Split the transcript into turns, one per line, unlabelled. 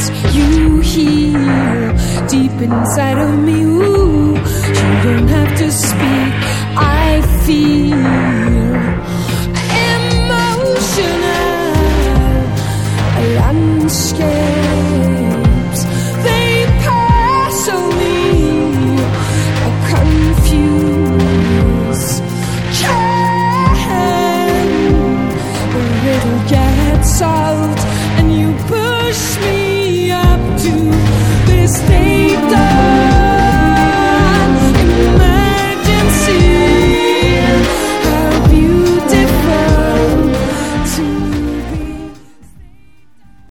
you heal deep inside of me. Ooh, you don't have to speak. I feel emotional landscapes. They pass on me. I confuse. Can the riddle get solved? And you push me up to this day.